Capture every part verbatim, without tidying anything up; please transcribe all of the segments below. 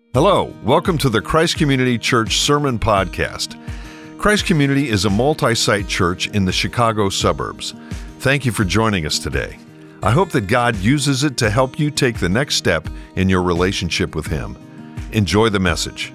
Hello, welcome to the Christ Community Church Sermon Podcast. Christ Community is a multi-site church in the Chicago suburbs. Thank you for joining us today. I hope that God uses it to help you take the next step in your relationship with Him. Enjoy the message.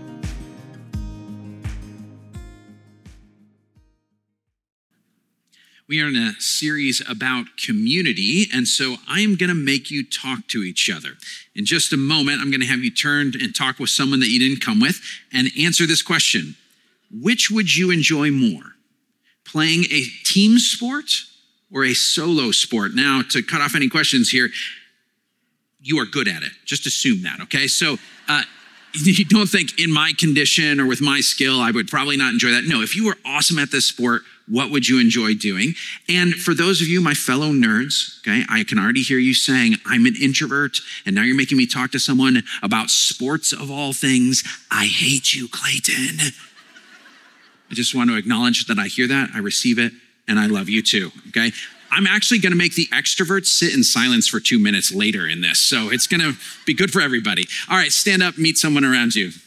We are in a series about community, and so I am going to make you talk to each other. In just a moment, I'm going to have you turn and talk with someone that you didn't come with and answer this question. Which would you enjoy more? Playing a team sport or a solo sport? Now, to cut off any questions here, you are good at it. Just assume that, okay? So uh, you don't think in my condition or with my skill, I would probably not enjoy that. No, if you were awesome at this sport, what would you enjoy doing? And for those of you, my fellow nerds, okay, I can already hear you saying, I'm an introvert, and now you're making me talk to someone about sports of all things. I hate you, Clayton. I just want to acknowledge that I hear that, I receive it, and I love you too, okay? I'm actually gonna make the extroverts sit in silence for two minutes later in this, so it's gonna be good for everybody. All right, stand up, meet someone around you.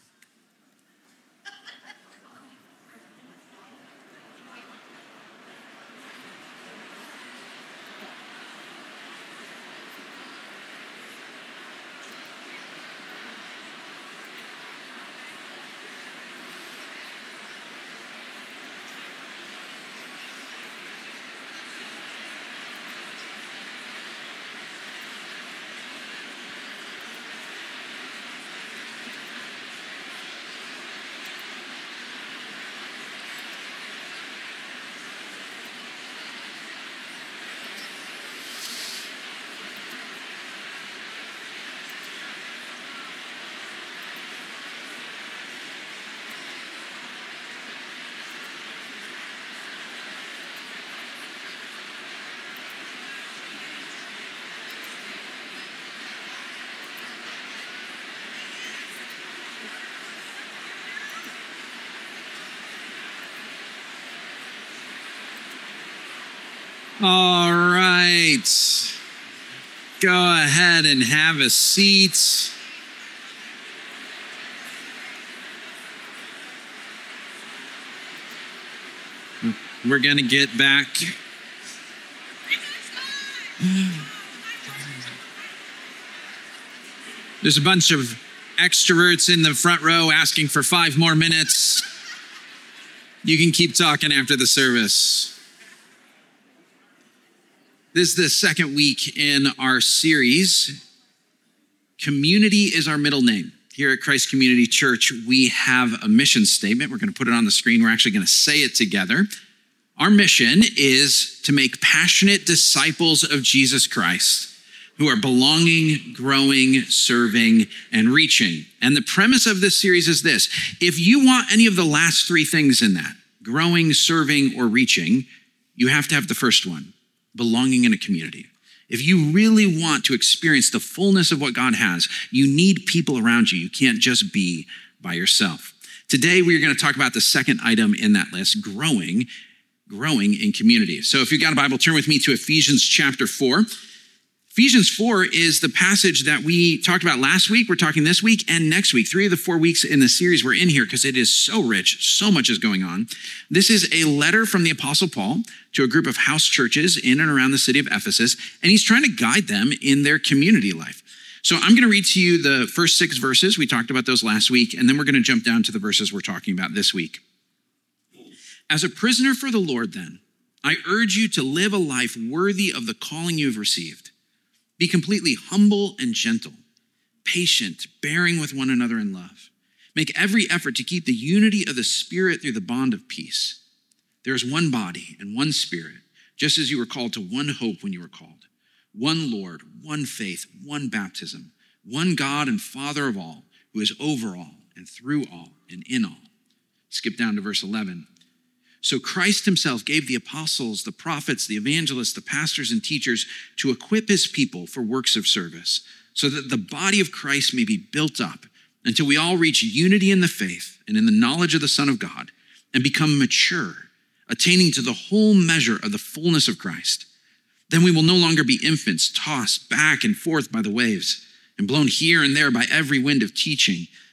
All right, go ahead and have a seat. We're gonna get back. There's a bunch of extroverts in the front row asking for five more minutes. You can keep talking after the service. This is the second week in our series. Community is our middle name. Here at Christ Community Church, we have a mission statement. We're going to put it on the screen. We're actually going to say it together. Our mission is to make passionate disciples of Jesus Christ who are belonging, growing, serving, and reaching. And the premise of this series is this. If you want any of the last three things in that, growing, serving, or reaching, you have to have the first one. Belonging in a community. If you really want to experience the fullness of what God has, you need people around you. You can't just be by yourself. Today, we're going to talk about the second item in that list, growing, growing in community. So if you've got a Bible, turn with me to Ephesians chapter four. Ephesians four is the passage that we talked about last week. We're talking this week and next week. Three of the four weeks in the series we're in here because it is so rich. So much is going on. This is a letter from the Apostle Paul to a group of house churches in and around the city of Ephesus, and he's trying to guide them in their community life. So I'm going to read to you the first six verses. We talked about those last week, and then we're going to jump down to the verses we're talking about this week. As a prisoner for the Lord, then, I urge you to live a life worthy of the calling you have received. Be completely humble and gentle, patient, bearing with one another in love. Make every effort to keep the unity of the Spirit through the bond of peace. There is one body and one Spirit, just as you were called to one hope when you were called. One Lord, one faith, one baptism, one God and Father of all, who is over all and through all and in all. Skip down to verse eleven. So Christ himself gave the apostles, the prophets, the evangelists, the pastors and teachers to equip his people for works of service, so that the body of Christ may be built up until we all reach unity in the faith and in the knowledge of the Son of God and become mature, attaining to the whole measure of the fullness of Christ. Then we will no longer be infants, tossed back and forth by the waves and blown here and there by every wind of teaching,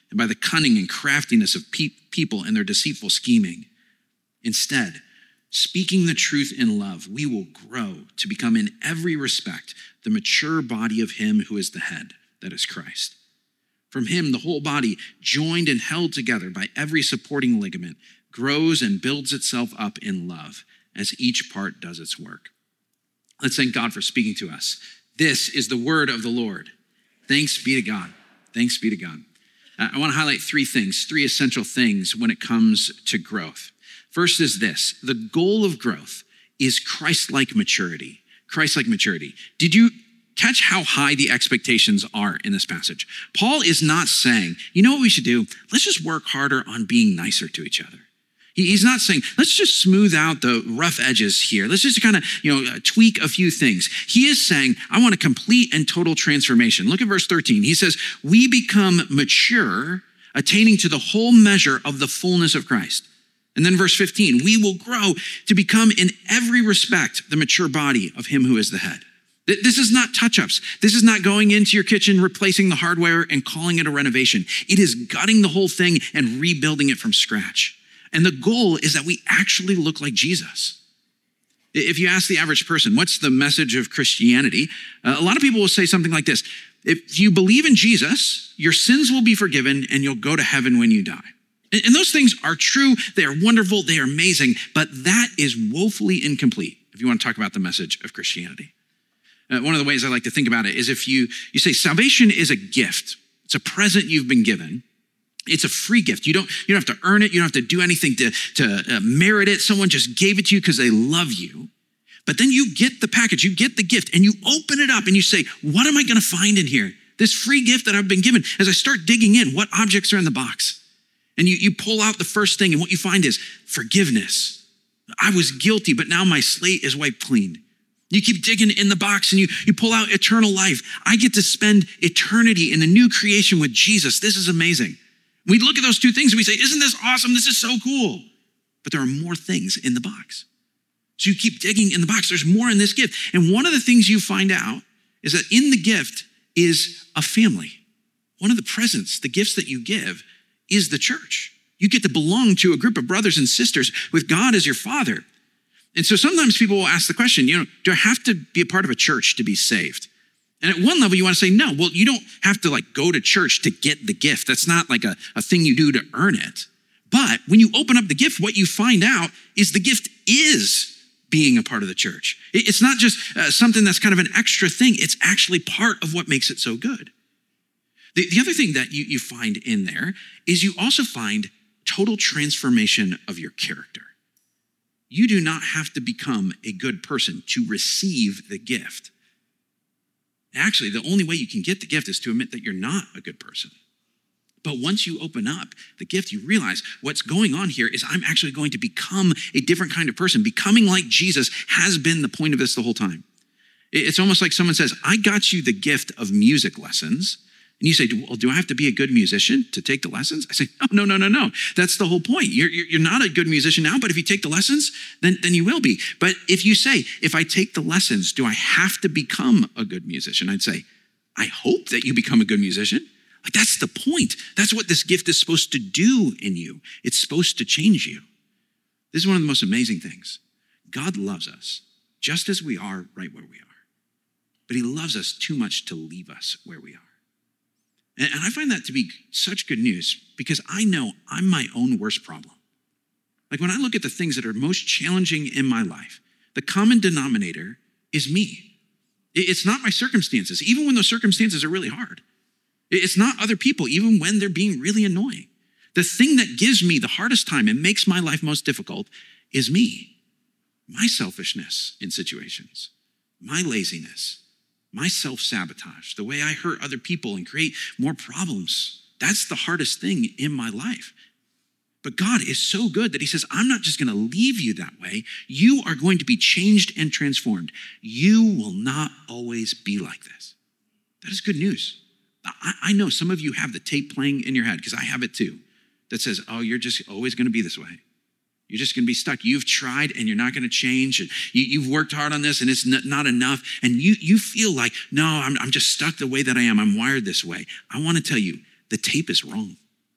and by the cunning and craftiness of pe- people and their deceitful scheming. Instead, speaking the truth in love, we will grow to become in every respect the mature body of him who is the head, that is Christ. From him, the whole body, joined and held together by every supporting ligament, grows and builds itself up in love as each part does its work. Let's thank God for speaking to us. This is the word of the Lord. Thanks be to God. Thanks be to God. Uh, I want to highlight three things, three essential things when it comes to growth. First is this: the goal of growth is Christ-like maturity. Christ-like maturity. Did you catch how high the expectations are in this passage? Paul is not saying, you know what we should do? Let's just work harder on being nicer to each other. He's not saying, let's just smooth out the rough edges here. Let's just kind of, you know, tweak a few things. He is saying, I want a complete and total transformation. Look at verse thirteen. He says, we become mature, attaining to the whole measure of the fullness of Christ. And then verse fifteen, we will grow to become in every respect the mature body of him who is the head. This is not touch-ups. This is not going into your kitchen, replacing the hardware and calling it a renovation. It is gutting the whole thing and rebuilding it from scratch. And the goal is that we actually look like Jesus. If you ask the average person, what's the message of Christianity? Uh, a lot of people will say something like this: if you believe in Jesus, your sins will be forgiven and you'll go to heaven when you die. And, and those things are true. They are wonderful. They are amazing. But that is woefully incomplete if you want to talk about the message of Christianity. Uh, one of the ways I like to think about it is if you, you say salvation is a gift. It's a present you've been given. It's a free gift. You don't, you don't have to earn it. You don't have to do anything to, to uh, merit it. Someone just gave it to you because they love you. But then you get the package, you get the gift, and you open it up and you say, what am I going to find in here? This free gift that I've been given. As I start digging in, what objects are in the box? And you, you pull out the first thing, and what you find is forgiveness. I was guilty, but now my slate is wiped clean. You keep digging in the box and you, you pull out eternal life. I get to spend eternity in the new creation with Jesus. This is amazing. We look at those two things and we say, isn't this awesome? This is so cool. But there are more things in the box. So you keep digging in the box. There's more in this gift. And one of the things you find out is that in the gift is a family. One of the presents, the gifts that you give, is the church. You get to belong to a group of brothers and sisters with God as your father. And so sometimes people will ask the question, you know, do I have to be a part of a church to be saved? And at one level you want to say, no, well, you don't have to like go to church to get the gift. That's not like a, a thing you do to earn it. But when you open up the gift, what you find out is the gift is being a part of the church. It's not just uh, something that's kind of an extra thing. It's actually part of what makes it so good. The, the other thing that you, you find in there is you also find total transformation of your character. You do not have to become a good person to receive the gift. Actually, the only way you can get the gift is to admit that you're not a good person. But once you open up the gift, you realize what's going on here is I'm actually going to become a different kind of person. Becoming like Jesus has been the point of this the whole time. It's almost like someone says, I got you the gift of music lessons. And you say, well, do I have to be a good musician to take the lessons? I say, no, no, no, no, no. That's the whole point. You're, you're not a good musician now, but if you take the lessons, then, then you will be. But if you say, if I take the lessons, do I have to become a good musician? I'd say, I hope that you become a good musician. Like that's the point. That's what this gift is supposed to do in you. It's supposed to change you. This is one of the most amazing things. God loves us just as we are right where we are. But he loves us too much to leave us where we are. And I find that to be such good news because I know I'm my own worst problem. Like when I look at the things that are most challenging in my life, the common denominator is me. It's not my circumstances, even when those circumstances are really hard. It's not other people, even when they're being really annoying. The thing that gives me the hardest time and makes my life most difficult is me. My selfishness in situations, my laziness, my self-sabotage, the way I hurt other people and create more problems. That's the hardest thing in my life. But God is so good that he says, I'm not just going to leave you that way. You are going to be changed and transformed. You will not always be like this. That is good news. I, I know some of you have the tape playing in your head because I have it too that says, oh, you're just always going to be this way. You're just going to be stuck. You've tried and you're not going to change. And you, you've worked hard on this and it's not, not enough. And you, you feel like, no, I'm, I'm just stuck the way that I am. I'm wired this way. I want to tell you, the tape is wrong.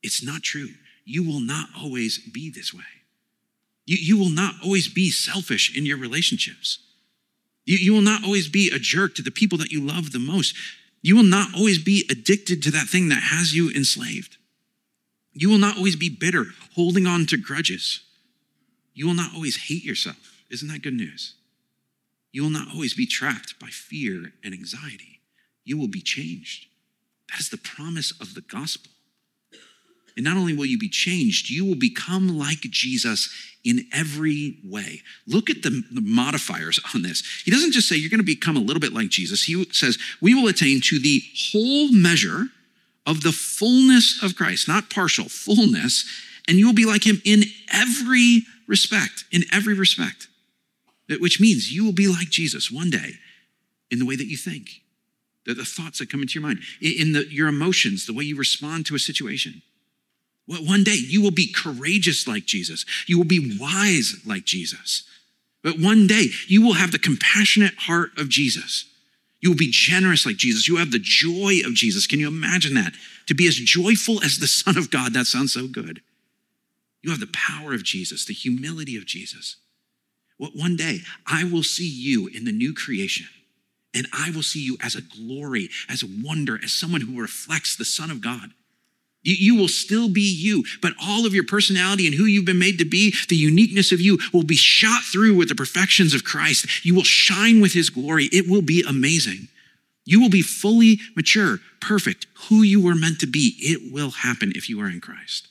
It's not true. You will not always be this way. You, you will not always be selfish in your relationships. You, you will not always be a jerk to the people that you love the most. You will not always be addicted to that thing that has you enslaved. You will not always be bitter, holding on to grudges. You will not always hate yourself. Isn't that good news? You will not always be trapped by fear and anxiety. You will be changed. That is the promise of the gospel. And not only will you be changed, you will become like Jesus in every way. Look at the, the modifiers on this. He doesn't just say you're going to become a little bit like Jesus. He says we will attain to the whole measure of the fullness of Christ, not partial, fullness, and you will be like him in every respect, in every respect, which means you will be like Jesus one day in the way that you think, the, the thoughts that come into your mind, in the, your emotions, the way you respond to a situation. Well, one day you will be courageous like Jesus. You will be wise like Jesus. But one day you will have the compassionate heart of Jesus. You will be generous like Jesus. You will have the joy of Jesus. Can you imagine that? To be as joyful as the Son of God. That sounds so good. You have the power of Jesus, the humility of Jesus. Well, one day I will see you in the new creation, and I will see you as a glory, as a wonder, as someone who reflects the Son of God. You, you will still be you, but all of your personality and who you've been made to be, the uniqueness of you will be shot through with the perfections of Christ. You will shine with his glory. It will be amazing. You will be fully mature, perfect, who you were meant to be. It will happen if you are in Christ.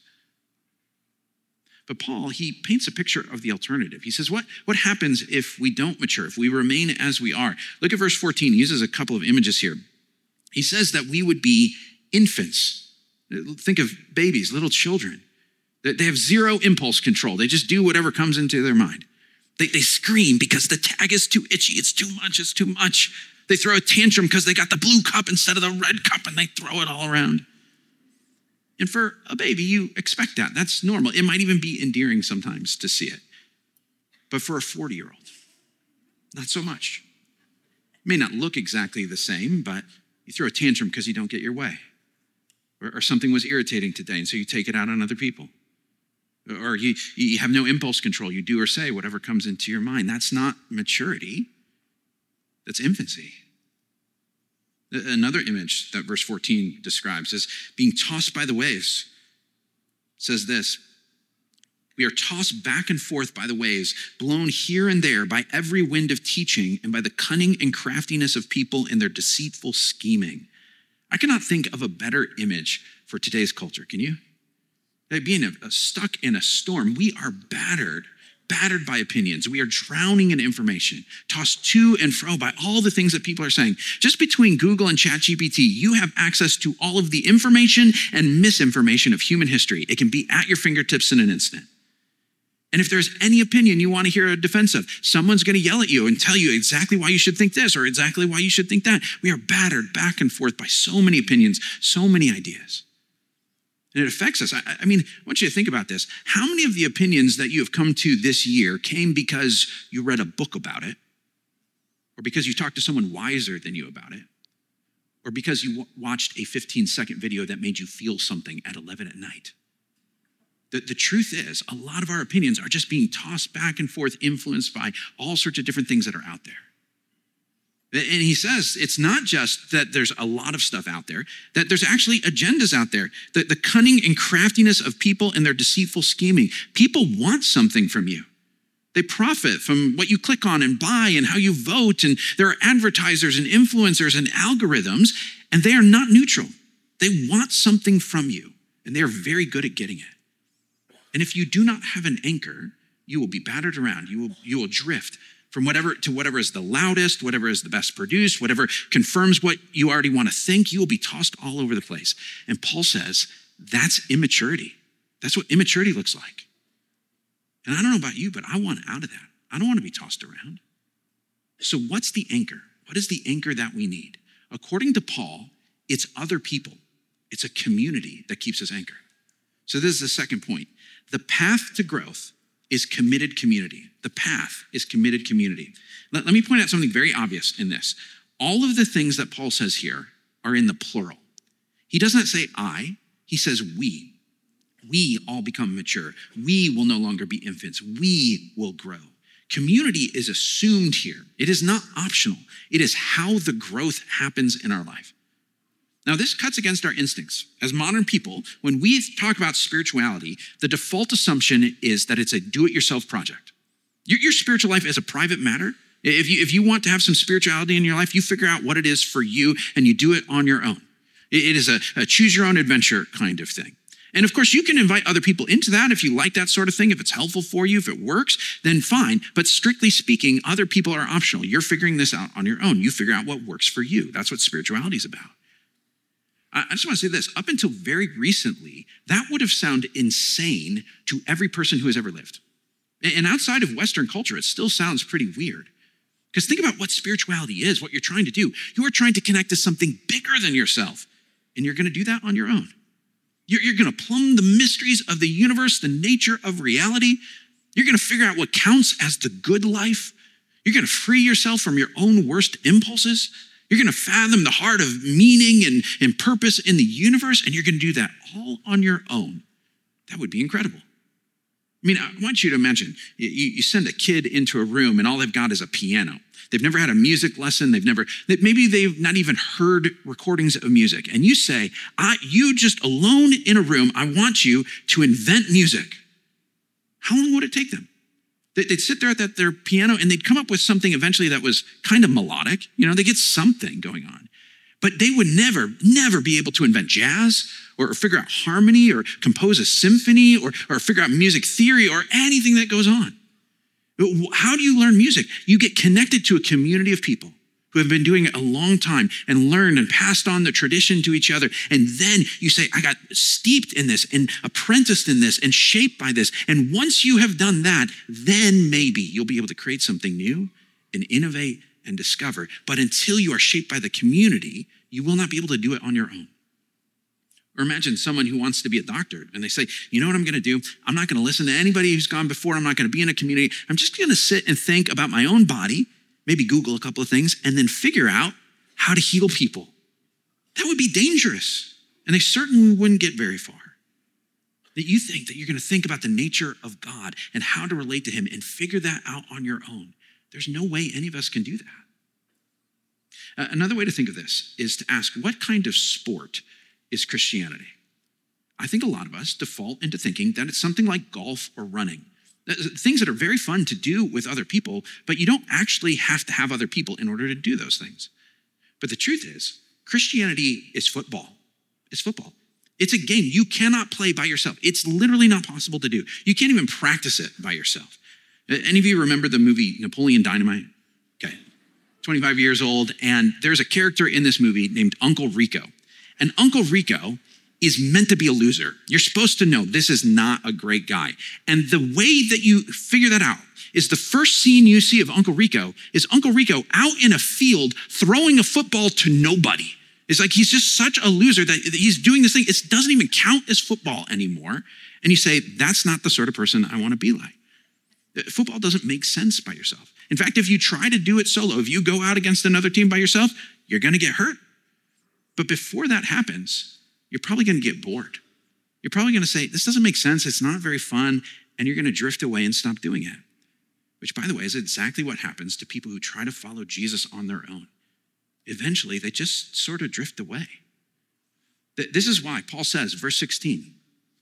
But Paul, he paints a picture of the alternative. He says, what, what happens if we don't mature, if we remain as we are? Look at verse fourteen. He uses a couple of images here. He says that we would be infants. Think of babies, little children. They have zero impulse control. They just do whatever comes into their mind. They, they scream because the tag is too itchy. It's too much. It's too much. They throw a tantrum because they got the blue cup instead of the red cup, and they throw it all around. And for a baby, you expect that. That's normal. It might even be endearing sometimes to see it. But for a forty-year-old, not so much. It may not look exactly the same, but you throw a tantrum because you don't get your way. Or, or something was irritating today, and so you take it out on other people. Or you, you have no impulse control. You do or say whatever comes into your mind. That's not maturity. That's infancy. Another image that verse fourteen describes is being tossed by the waves. It says this, we are tossed back and forth by the waves, blown here and there by every wind of teaching and by the cunning and craftiness of people in their deceitful scheming. I cannot think of a better image for today's culture, can you? Like being a, a stuck in a storm, we are battered, battered by opinions. We are drowning in information, tossed to and fro by all the things that people are saying. Just between Google and ChatGPT, you have access to all of the information and misinformation of human history. It can be at your fingertips in an instant. And if there's any opinion you want to hear a defense of, someone's going to yell at you and tell you exactly why you should think this or exactly why you should think that. We are battered back and forth by so many opinions, so many ideas. And it affects us. I, I mean, I want you to think about this. How many of the opinions that you have come to this year came because you read a book about it, or because you talked to someone wiser than you about it, or because you w- watched a fifteen-second video that made you feel something at eleven at night? The, the truth is, a lot of our opinions are just being tossed back and forth, influenced by all sorts of different things that are out there. And he says it's not just that there's a lot of stuff out there, that there's actually agendas out there. The, the cunning and craftiness of people and their deceitful scheming. People want something from you. They profit from what you click on and buy and how you vote. And there are advertisers and influencers and algorithms, and they are not neutral. They want something from you, and they are very good at getting it. And if you do not have an anchor, you will be battered around. You will, you will drift from whatever to whatever is the loudest, whatever is the best produced, whatever confirms what you already want to think. You will be tossed all over the place. And Paul says that's immaturity. That's what immaturity looks like. And I don't know about you, but I want out of that. I don't want to be tossed around. So what's the anchor? What is the anchor that we need? According to Paul, it's other people. It's a community that keeps us anchored. So this is the second point. The path to growth is committed community. The path is committed community. Let, let me point out something very obvious in this. All of the things that Paul says here are in the plural. He doesn't say I, he says we. we all become mature. We will no longer be infants. We will grow. Community is assumed here. It is not optional. It is how the growth happens in our life. Now, this cuts against our instincts. As modern people, when we talk about spirituality, the default assumption is that it's a do-it-yourself project. Your, your spiritual life is a private matter. If you, if you want to have some spirituality in your life, you figure out what it is for you and you do it on your own. It, it is a, a choose-your-own-adventure kind of thing. And of course, you can invite other people into that if you like that sort of thing. If it's helpful for you, if it works, then fine. But strictly speaking, other people are optional. You're figuring this out on your own. You figure out what works for you. That's what spirituality is about. I just want to say this. Up until very recently, that would have sounded insane to every person who has ever lived. And outside of Western culture, it still sounds pretty weird. Because think about what spirituality is, what you're trying to do. You are trying to connect to something bigger than yourself. And you're going to do that on your own. You're, you're going to plumb the mysteries of the universe, the nature of reality. You're going to figure out what counts as the good life. You're going to free yourself from your own worst impulses. You're going to fathom the heart of meaning and, and purpose in the universe, and you're going to do that all on your own. That would be incredible. I mean, I want you to imagine, you, you send a kid into a room and all they've got is a piano. They've never had a music lesson. They've never, maybe they've not even heard recordings of music. And you say, I, you just alone in a room, I want you to invent music. How long would it take them? They'd sit there at that, their piano and they'd come up with something eventually that was kind of melodic. You know, they get something going on. But they would never, never be able to invent jazz or, or figure out harmony or compose a symphony or, or figure out music theory or anything that goes on. How do you learn music? You get connected to a community of people who have been doing it a long time and learned and passed on the tradition to each other. And then you say, I got steeped in this and apprenticed in this and shaped by this. And once you have done that, then maybe you'll be able to create something new and innovate and discover. But until you are shaped by the community, you will not be able to do it on your own. Or imagine someone who wants to be a doctor and they say, you know what I'm going to do? I'm not going to listen to anybody who's gone before. I'm not going to be in a community. I'm just going to sit and think about my own body, maybe Google a couple of things, and then figure out how to heal people. That would be dangerous. And they certainly wouldn't get very far. That you think that you're going to think about the nature of God and how to relate to him and figure that out on your own. There's no way any of us can do that. Uh, another way to think of this is to ask, what kind of sport is Christianity? I think a lot of us default into thinking that it's something like golf or running. Things that are very fun to do with other people, but you don't actually have to have other people in order to do those things. But the truth is, Christianity is football. It's football. It's a game you cannot play by yourself. It's literally not possible to do. You can't even practice it by yourself. Any of you remember the movie Napoleon Dynamite? Okay, twenty-five years old, and there's a character in this movie named Uncle Rico. And Uncle Rico is meant to be a loser. You're supposed to know this is not a great guy. And the way that you figure that out is the first scene you see of Uncle Rico is Uncle Rico out in a field throwing a football to nobody. It's like he's just such a loser that he's doing this thing. It doesn't even count as football anymore. And you say, that's not the sort of person I want to be like. Football doesn't make sense by yourself. In fact, if you try to do it solo, if you go out against another team by yourself, you're going to get hurt. But before that happens, you're probably going to get bored. You're probably going to say, this doesn't make sense. It's not very fun. And you're going to drift away and stop doing it. Which, by the way, is exactly what happens to people who try to follow Jesus on their own. Eventually, they just sort of drift away. This is why Paul says, verse sixteen,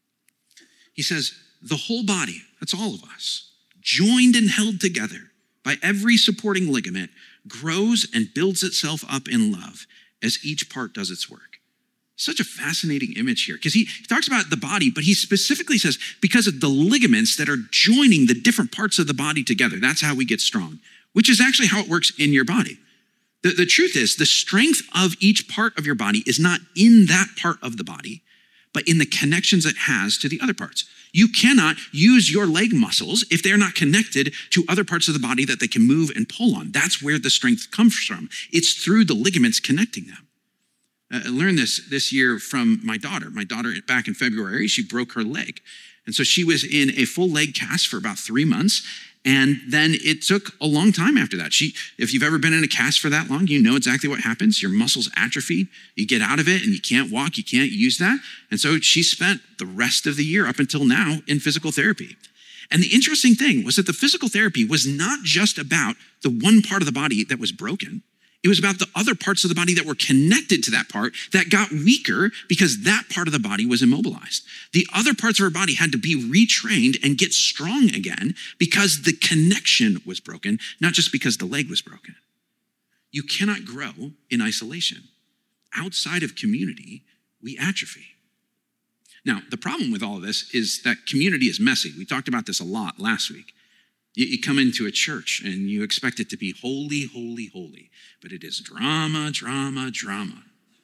he says, the whole body, that's all of us, joined and held together by every supporting ligament, grows and builds itself up in love as each part does its work. Such a fascinating image here, because he, he talks about the body, but he specifically says, because of the ligaments that are joining the different parts of the body together, that's how we get strong, which is actually how it works in your body. The, the truth is, the strength of each part of your body is not in that part of the body, but in the connections it has to the other parts. You cannot use your leg muscles if they're not connected to other parts of the body that they can move and pull on. That's where the strength comes from. It's through the ligaments connecting them. Uh, I learned this this year from my daughter. My daughter, back in February, she broke her leg. And so she was in a full leg cast for about three months. And then it took a long time after that. She, if you've ever been in a cast for that long, you know exactly what happens. Your muscles atrophy. You get out of it and you can't walk, you can't use that. And so she spent the rest of the year up until now in physical therapy. And the interesting thing was that the physical therapy was not just about the one part of the body that was broken. It was about the other parts of the body that were connected to that part that got weaker because that part of the body was immobilized. The other parts of her body had to be retrained and get strong again because the connection was broken, not just because the leg was broken. You cannot grow in isolation. Outside of community, we atrophy. Now, the problem with all of this is that community is messy. We talked about this a lot last week. You come into a church and you expect it to be holy, holy, holy, but it is drama, drama, drama.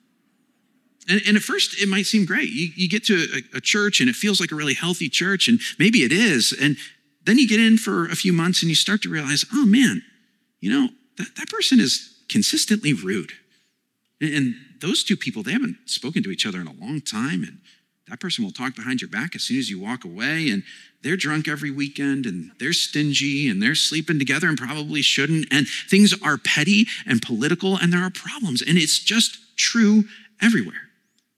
And, and at first it might seem great. You, you get to a, a church and it feels like a really healthy church, and maybe it is. And then you get in for a few months and you start to realize, oh man, you know, that, that person is consistently rude. And, and those two people, they haven't spoken to each other in a long time. And that person will talk behind your back as soon as you walk away, and they're drunk every weekend, and they're stingy, and they're sleeping together and probably shouldn't, and things are petty and political, and there are problems, and it's just true everywhere.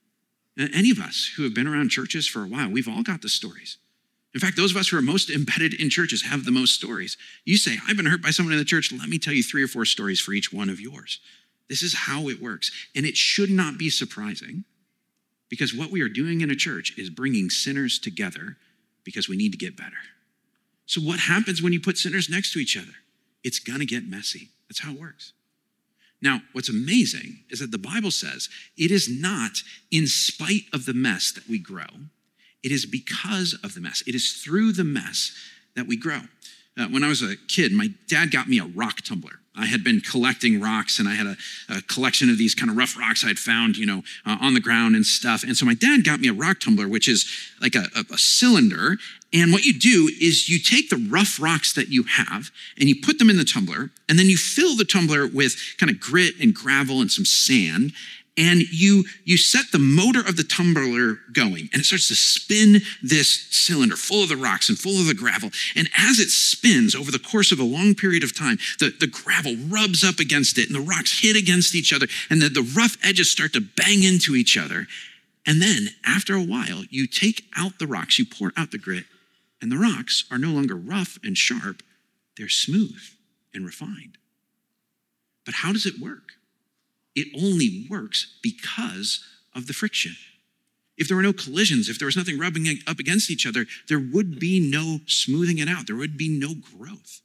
Any of us who have been around churches for a while, we've all got the stories. In fact, those of us who are most embedded in churches have the most stories. You say, I've been hurt by someone in the church. Let me tell you three or four stories for each one of yours. This is how it works, and it should not be surprising. Because what we are doing in a church is bringing sinners together because we need to get better. So what happens when you put sinners next to each other? It's gonna get messy. That's how it works. Now, what's amazing is that the Bible says it is not in spite of the mess that we grow. It is because of the mess. It is through the mess that we grow. Uh, when I was a kid, my dad got me a rock tumbler. I had been collecting rocks, and I had a, a collection of these kind of rough rocks I'd found, you know, uh, on the ground and stuff. And so my dad got me a rock tumbler, which is like a, a, a cylinder. And what you do is you take the rough rocks that you have and you put them in the tumbler, and then you fill the tumbler with kind of grit and gravel and some sand. And you, you set the motor of the tumbler going, and it starts to spin this cylinder full of the rocks and full of the gravel. And as it spins over the course of a long period of time, the, the gravel rubs up against it and the rocks hit against each other, and the, the rough edges start to bang into each other. And then after a while, you take out the rocks, you pour out the grit, and the rocks are no longer rough and sharp, they're smooth and refined. But how does it work? It only works because of the friction. If there were no collisions, if there was nothing rubbing up against each other, there would be no smoothing it out. There would be no growth.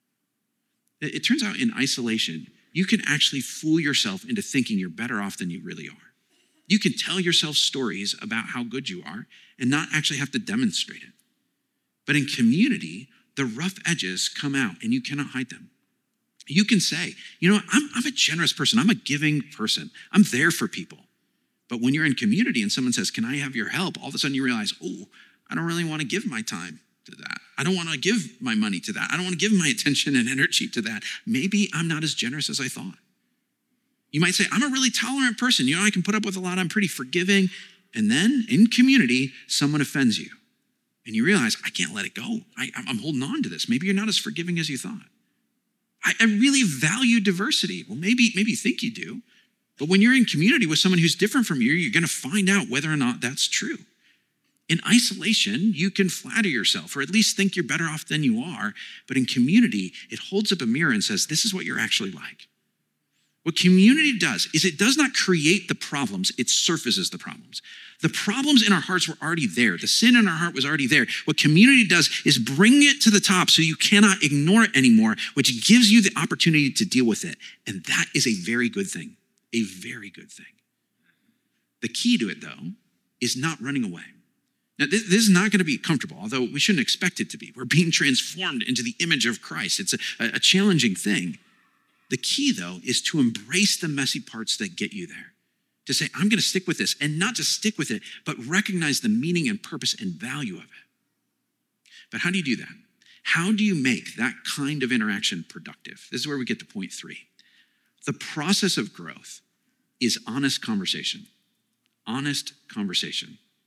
It turns out in isolation, you can actually fool yourself into thinking you're better off than you really are. You can tell yourself stories about how good you are and not actually have to demonstrate it. But in community, the rough edges come out and you cannot hide them. You can say, you know, I'm, I'm a generous person. I'm a giving person. I'm there for people. But when you're in community and someone says, can I have your help? All of a sudden you realize, oh, I don't really want to give my time to that. I don't want to give my money to that. I don't want to give my attention and energy to that. Maybe I'm not as generous as I thought. You might say, I'm a really tolerant person. You know, I can put up with a lot. I'm pretty forgiving. And then in community, someone offends you. And you realize, I can't let it go. I, I'm holding on to this. Maybe you're not as forgiving as you thought. I, I really value diversity. Well, maybe, maybe you think you do. But when you're in community with someone who's different from you, you're going to find out whether or not that's true. In isolation, you can flatter yourself, or at least think you're better off than you are. But in community, it holds up a mirror and says, this is what you're actually like. What community does is it does not create the problems, it surfaces the problems. The problems in our hearts were already there. The sin in our heart was already there. What community does is bring it to the top so you cannot ignore it anymore, which gives you the opportunity to deal with it. And that is a very good thing, a very good thing. The key to it, though, is not running away. Now, this, this is not going to be comfortable, although we shouldn't expect it to be. We're being transformed into the image of Christ. It's a, a challenging thing. The key, though, is to embrace the messy parts that get you there. To say, I'm going to stick with this, and not just stick with it, but recognize the meaning and purpose and value of it. But how do you do that? How do you make that kind of interaction productive? This is where we get to point three. The process of growth is honest conversation. Honest conversation.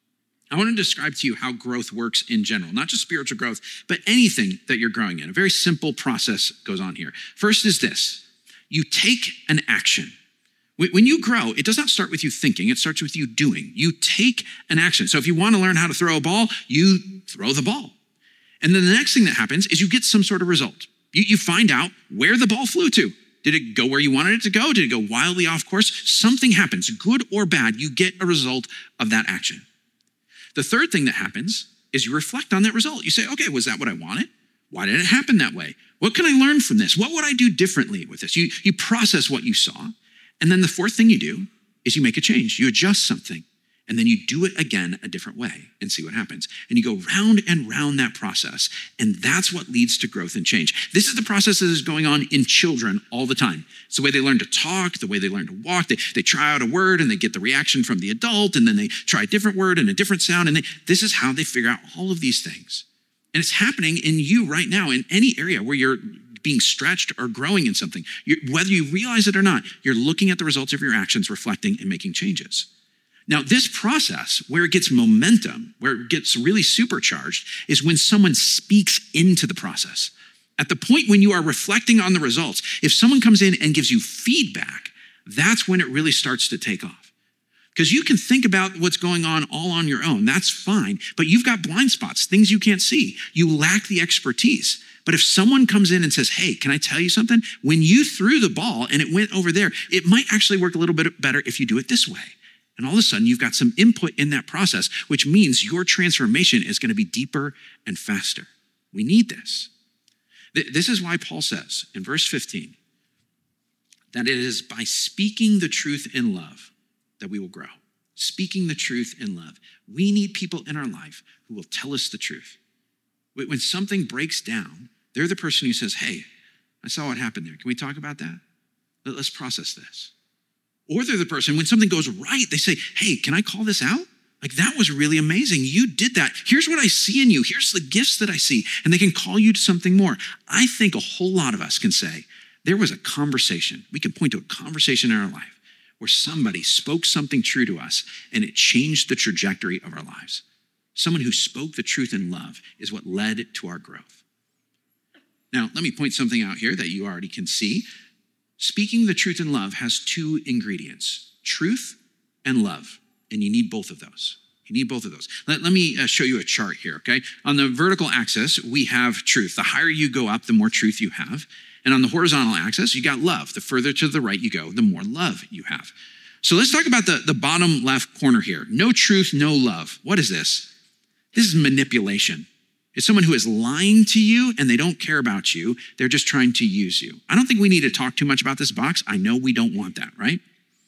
I want to describe to you how growth works in general, not just spiritual growth, but anything that you're growing in. A very simple process goes on here. First is this: you take an action. When you grow, it does not start with you thinking, it starts with you doing. You take an action. So if you want to learn how to throw a ball, you throw the ball. And then the next thing that happens is you get some sort of result. You, you find out where the ball flew to. Did it go where you wanted it to go? Did it go wildly off course? Something happens, good or bad, you get a result of that action. The third thing that happens is you reflect on that result. You say, okay, was that what I wanted? Why did it happen that way? What can I learn from this? What would I do differently with this? You, you process what you saw. And then the fourth thing you do is you make a change. You adjust something, and then you do it again a different way and see what happens. And you go round and round that process, and that's what leads to growth and change. This is the process that is going on in children all the time. It's the way they learn to talk, the way they learn to walk. They, they try out a word, and they get the reaction from the adult, and then they try a different word and a different sound, and they, this is how they figure out all of these things. And it's happening in you right now in any area where you're being stretched or growing in something. You're, whether you realize it or not, you're looking at the results of your actions, reflecting and making changes. Now, this process, where it gets momentum, where it gets really supercharged, is when someone speaks into the process. At the point when you are reflecting on the results, if someone comes in and gives you feedback, that's when it really starts to take off. Because you can think about what's going on all on your own, that's fine, but you've got blind spots, things you can't see. You lack the expertise. But if someone comes in and says, hey, can I tell you something? When you threw the ball and it went over there, it might actually work a little bit better if you do it this way. And all of a sudden, you've got some input in that process, which means your transformation is going to be deeper and faster. We need this. This is why Paul says in verse fifteen that it is by speaking the truth in love that we will grow. Speaking the truth in love. We need people in our life who will tell us the truth. When something breaks down, they're the person who says, hey, I saw what happened there. Can we talk about that? Let's process this. Or they're the person, when something goes right, they say, hey, can I call this out? Like, that was really amazing. You did that. Here's what I see in you. Here's the gifts that I see. And they can call you to something more. I think a whole lot of us can say, there was a conversation. We can point to a conversation in our life where somebody spoke something true to us and it changed the trajectory of our lives. Someone who spoke the truth in love is what led to our growth. Now, let me point something out here that you already can see. Speaking the truth in love has two ingredients, truth and love, and you need both of those. You need both of those. Let, let me uh, show you a chart here, okay? On the vertical axis, we have truth. The higher you go up, the more truth you have. And on the horizontal axis, you got love. The further to the right you go, the more love you have. So let's talk about the, the bottom left corner here. No truth, no love. What is this? This is manipulation. It's someone who is lying to you and they don't care about you. They're just trying to use you. I don't think we need to talk too much about this box. I know we don't want that, right?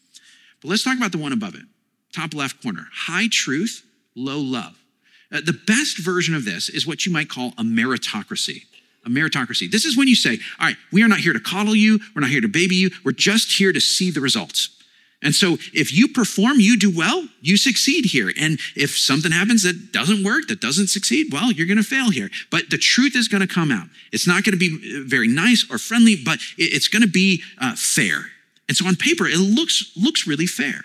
But let's talk about the one above it. Top left corner. High truth, low love. Uh, the best version of this is what you might call a meritocracy. A meritocracy. This is when you say, all right, we are not here to coddle you. We're not here to baby you. We're just here to see the results. And so if you perform, you do well, you succeed here. And if something happens that doesn't work, that doesn't succeed, well, you're going to fail here. But the truth is going to come out. It's not going to be very nice or friendly, but it's going to be uh, fair. And so on paper, it looks, looks really fair.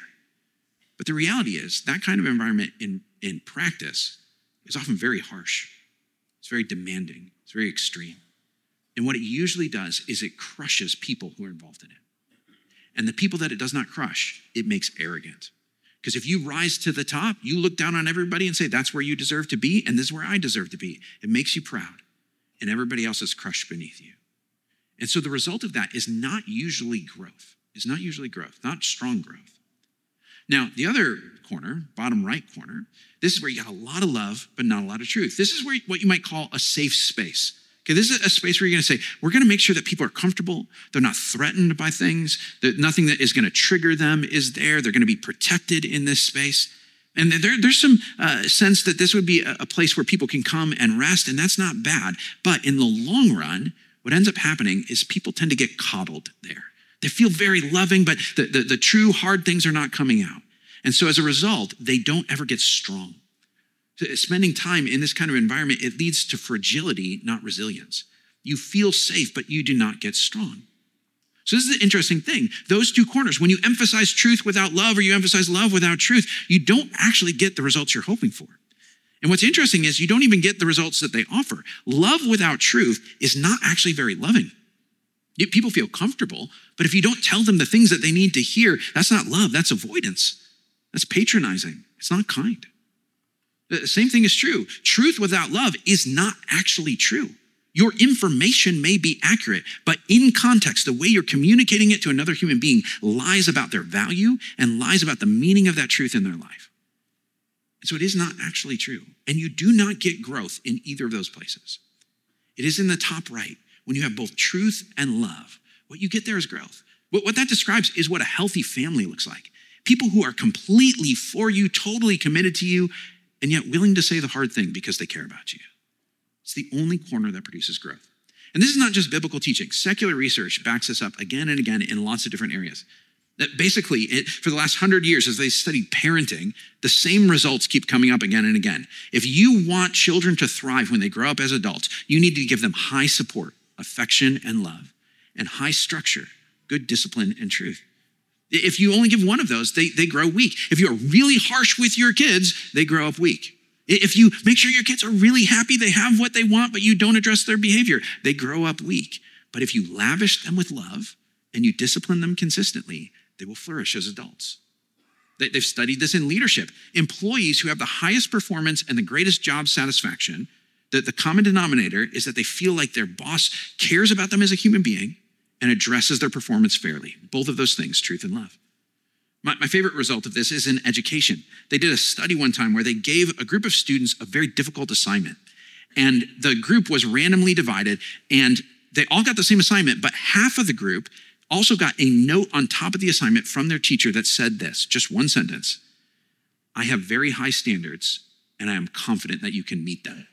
But the reality is that kind of environment in, in practice is often very harsh. It's very demanding. It's very extreme. And what it usually does is it crushes people who are involved in it. And the people that it does not crush, it makes arrogant. Because if you rise to the top, you look down on everybody and say, that's where you deserve to be, and this is where I deserve to be. It makes you proud, and everybody else is crushed beneath you. And so the result of that is not usually growth. It's not usually growth, not strong growth. Now, the other corner, bottom right corner, this is where you got a lot of love, but not a lot of truth. This is where what you might call a safe space. Okay, this is a space where you're going to say, we're going to make sure that people are comfortable. They're not threatened by things. That nothing that is going to trigger them is there. They're going to be protected in this space. And there, there's some uh, sense that this would be a, a place where people can come and rest, and that's not bad. But in the long run, what ends up happening is people tend to get coddled there. They feel very loving, but the, the, the true hard things are not coming out. And so as a result, they don't ever get strong. Spending time in this kind of environment, it leads to fragility, not resilience. You feel safe, but you do not get strong. So this is the interesting thing. Those two corners, when you emphasize truth without love or you emphasize love without truth, you don't actually get the results you're hoping for. And what's interesting is you don't even get the results that they offer. Love without truth is not actually very loving. People feel comfortable, but if you don't tell them the things that they need to hear, that's not love, that's avoidance. That's patronizing. It's not kind. The same thing is true. Truth without love is not actually true. Your information may be accurate, but in context, the way you're communicating it to another human being lies about their value and lies about the meaning of that truth in their life. And so it is not actually true. And you do not get growth in either of those places. It is in the top right. When you have both truth and love, what you get there is growth. What that describes is what a healthy family looks like. People who are completely for you, totally committed to you, and yet willing to say the hard thing because they care about you. It's the only corner that produces growth. And this is not just biblical teaching. Secular research backs this up again and again in lots of different areas. That basically, it, for the last hundred years, as they studied parenting, the same results keep coming up again and again. If you want children to thrive when they grow up as adults, you need to give them high support, affection, and love, and high structure, good discipline, and truth. If you only give one of those, they, they grow weak. If you're really harsh with your kids, they grow up weak. If you make sure your kids are really happy, they have what they want, but you don't address their behavior, they grow up weak. But if you lavish them with love and you discipline them consistently, they will flourish as adults. They've studied this in leadership. Employees who have the highest performance and the greatest job satisfaction, the, the common denominator is that they feel like their boss cares about them as a human being and addresses their performance fairly. Both of those things, truth and love. My, my favorite result of this is in education. They did a study one time where they gave a group of students a very difficult assignment. And the group was randomly divided, and they all got the same assignment, but half of the group also got a note on top of the assignment from their teacher that said this, just one sentence: I have very high standards, and I am confident that you can meet them.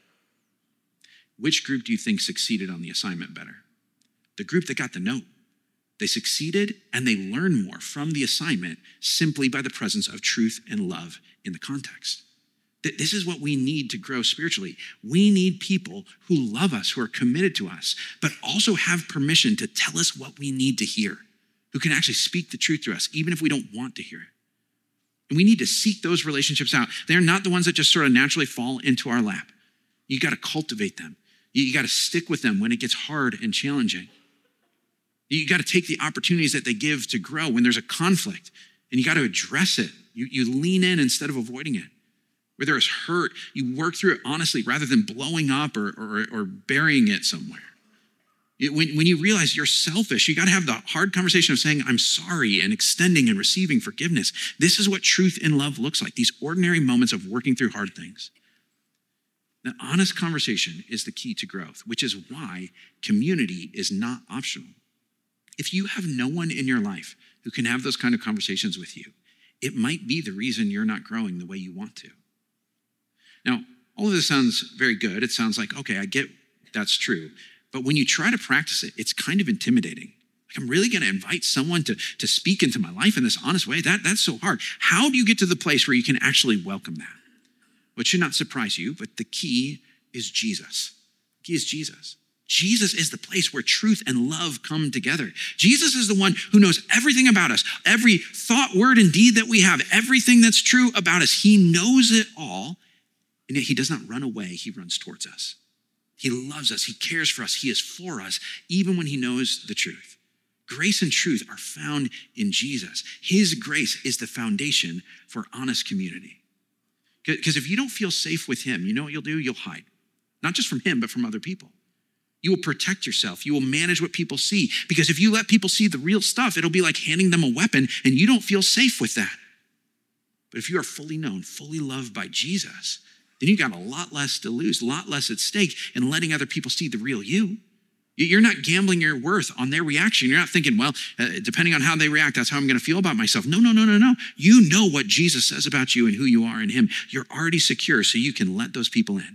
Which group do you think succeeded on the assignment better? The group that got the note. They succeeded and they learned more from the assignment simply by the presence of truth and love in the context. This is what we need to grow spiritually. We need people who love us, who are committed to us, but also have permission to tell us what we need to hear, who can actually speak the truth to us, even if we don't want to hear it. And we need to seek those relationships out. They're not the ones that just sort of naturally fall into our lap. You got to cultivate them. You got to stick with them when it gets hard and challenging. You got to take the opportunities that they give to grow when there's a conflict, and you got to address it. You, you lean in instead of avoiding it. Where there is hurt, you work through it honestly rather than blowing up or, or, or burying it somewhere. It, when, when you realize you're selfish, you got to have the hard conversation of saying, I'm sorry, and extending and receiving forgiveness. This is what truth and love looks like, these ordinary moments of working through hard things. Now, honest conversation is the key to growth, which is why community is not optional. If you have no one in your life who can have those kind of conversations with you, it might be the reason you're not growing the way you want to. Now, all of this sounds very good. It sounds like, okay, I get that's true. But when you try to practice it, it's kind of intimidating. Like, I'm really going to invite someone to, to speak into my life in this honest way? That, that's so hard. How do you get to the place where you can actually welcome that? Well, it should not surprise you, but the key is Jesus. The key is Jesus. Jesus is the place where truth and love come together. Jesus is the one who knows everything about us, every thought, word, and deed that we have, everything that's true about us. He knows it all, and yet he does not run away. He runs towards us. He loves us. He cares for us. He is for us, even when he knows the truth. Grace and truth are found in Jesus. His grace is the foundation for honest community. Because if you don't feel safe with him, you know what you'll do? You'll hide. Not just from him, but from other people. You will protect yourself. You will manage what people see. Because if you let people see the real stuff, it'll be like handing them a weapon, and you don't feel safe with that. But if you are fully known, fully loved by Jesus, then you got a lot less to lose, a lot less at stake in letting other people see the real you. You're not gambling your worth on their reaction. You're not thinking, well, uh, depending on how they react, that's how I'm going to feel about myself. No, no, no, no, no. You know what Jesus says about you and who you are in him. You're already secure, so you can let those people in.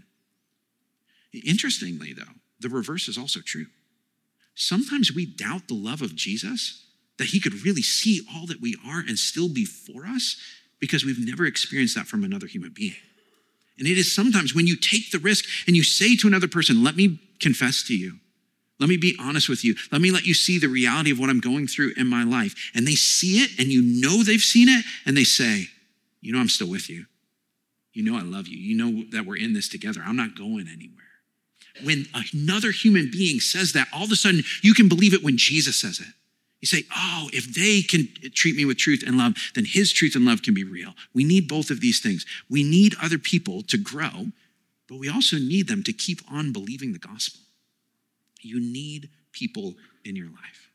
Interestingly, though, the reverse is also true. Sometimes we doubt the love of Jesus, that he could really see all that we are and still be for us, because we've never experienced that from another human being. And it is sometimes when you take the risk and you say to another person, let me confess to you. Let me be honest with you. Let me let you see the reality of what I'm going through in my life. And they see it, and you know they've seen it, and they say, you know, I'm still with you. You know I love you. You know that we're in this together. I'm not going anywhere. When another human being says that, all of a sudden you can believe it when Jesus says it. You say, oh, if they can treat me with truth and love, then his truth and love can be real. We need both of these things. We need other people to grow, but we also need them to keep on believing the gospel. You need people in your life.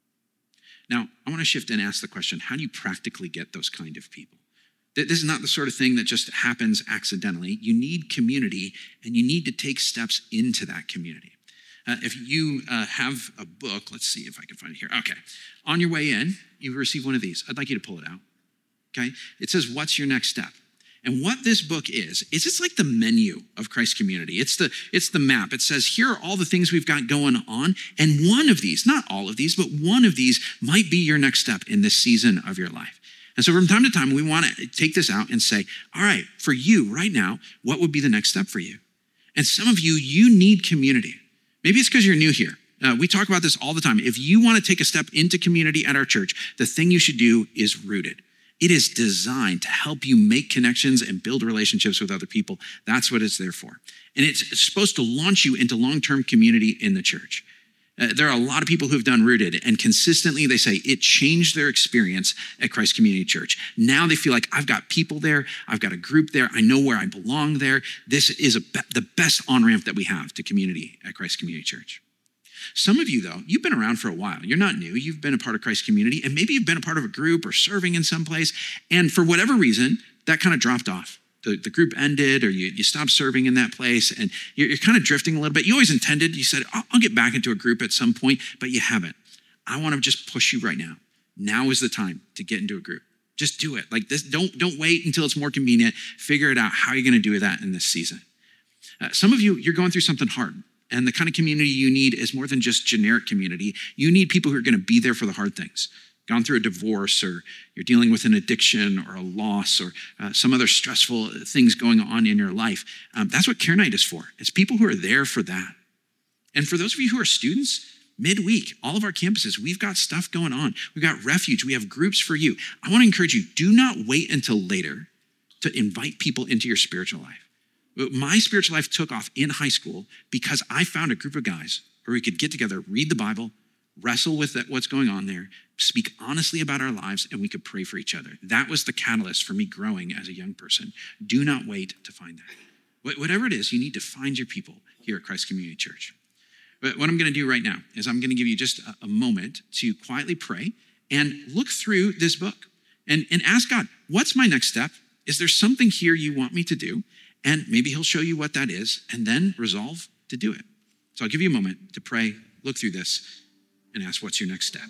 Now, I want to shift and ask the question, how do you practically get those kind of people? This is not the sort of thing that just happens accidentally. You need community, and you need to take steps into that community. Uh, if you uh, have a book, let's see if I can find it here. Okay. On your way in, you receive one of these. I'd like you to pull it out. Okay. It says, what's your next step? And what this book is, is it's like the menu of Christ Community. It's the, it's the map. It says, here are all the things we've got going on. And one of these, not all of these, but one of these might be your next step in this season of your life. And so from time to time, we want to take this out and say, all right, for you right now, what would be the next step for you? And some of you, you need community. Maybe it's because you're new here. Uh, we talk about this all the time. If you want to take a step into community at our church, the thing you should do is Rooted. It is designed to help you make connections and build relationships with other people. That's what it's there for. And it's supposed to launch you into long-term community in the church. Uh, there are a lot of people who have done Rooted, and consistently they say it changed their experience at Christ Community Church. Now they feel like I've got people there, I've got a group there, I know where I belong there. This is a be- the best on-ramp that we have to community at Christ Community Church. Some of you, though, you've been around for a while. You're not new. You've been a part of Christ Community, and maybe you've been a part of a group or serving in some place, and for whatever reason, that kind of dropped off. The, the group ended, or you, you stopped serving in that place, and you're, you're kind of drifting a little bit. You always intended, you said, I'll, I'll get back into a group at some point, but you haven't. I want to just push you right now. Now is the time to get into a group. Just do it. Like this. Don't, don't wait until it's more convenient. Figure it out how you're going to do that in this season. Uh, some of you, you're going through something hard. And the kind of community you need is more than just generic community. You need people who are going to be there for the hard things. Gone through a divorce, or you're dealing with an addiction or a loss, or uh, some other stressful things going on in your life. Um, that's what Care Night is for. It's people who are there for that. And for those of you who are students, midweek, all of our campuses, we've got stuff going on. We've got Refuge. We have groups for you. I want to encourage you, do not wait until later to invite people into your spiritual life. My spiritual life took off in high school because I found a group of guys where we could get together, read the Bible, wrestle with what's going on there, speak honestly about our lives, and we could pray for each other. That was the catalyst for me growing as a young person. Do not wait to find that. Whatever it is, you need to find your people here at Christ Community Church. But what I'm going to do right now is I'm going to give you just a moment to quietly pray and look through this book and, and ask God, what's my next step? Is there something here you want me to do? And maybe he'll show you what that is, and then resolve to do it. So I'll give you a moment to pray, look through this, and ask, what's your next step?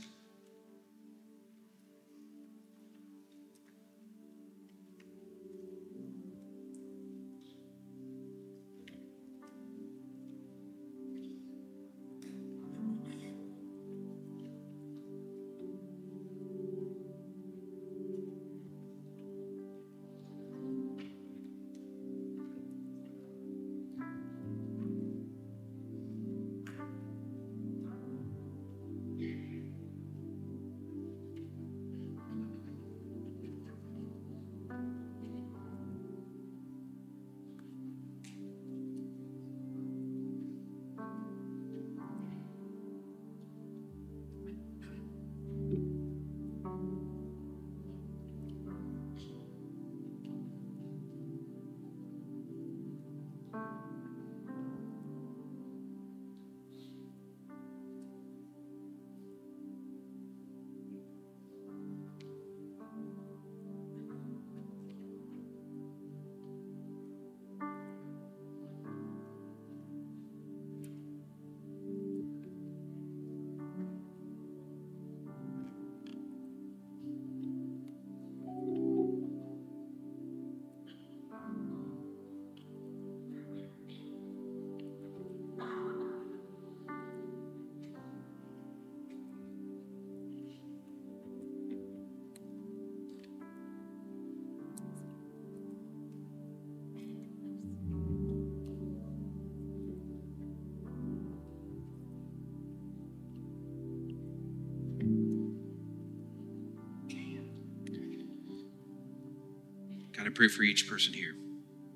God, I pray for each person here.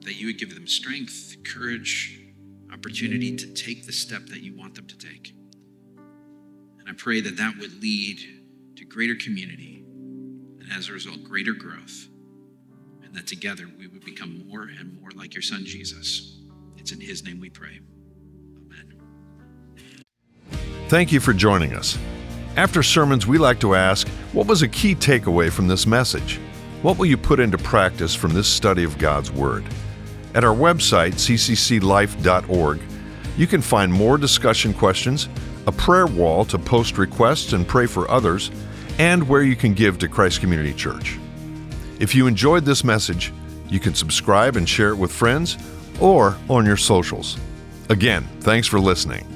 that you would give them strength, courage, opportunity to take the step that you want them to take. And I pray that that would lead to greater community, and as a result, greater growth, and that together we would become more and more like your son, Jesus. It's in his name we pray. Amen. Thank you for joining us. After sermons, we like to ask, what was a key takeaway from this message? What will you put into practice from this study of God's Word? At our website, c c c life dot org, you can find more discussion questions, a prayer wall to post requests and pray for others, and where you can give to Christ Community Church. If you enjoyed this message, you can subscribe and share it with friends or on your socials. Again, thanks for listening.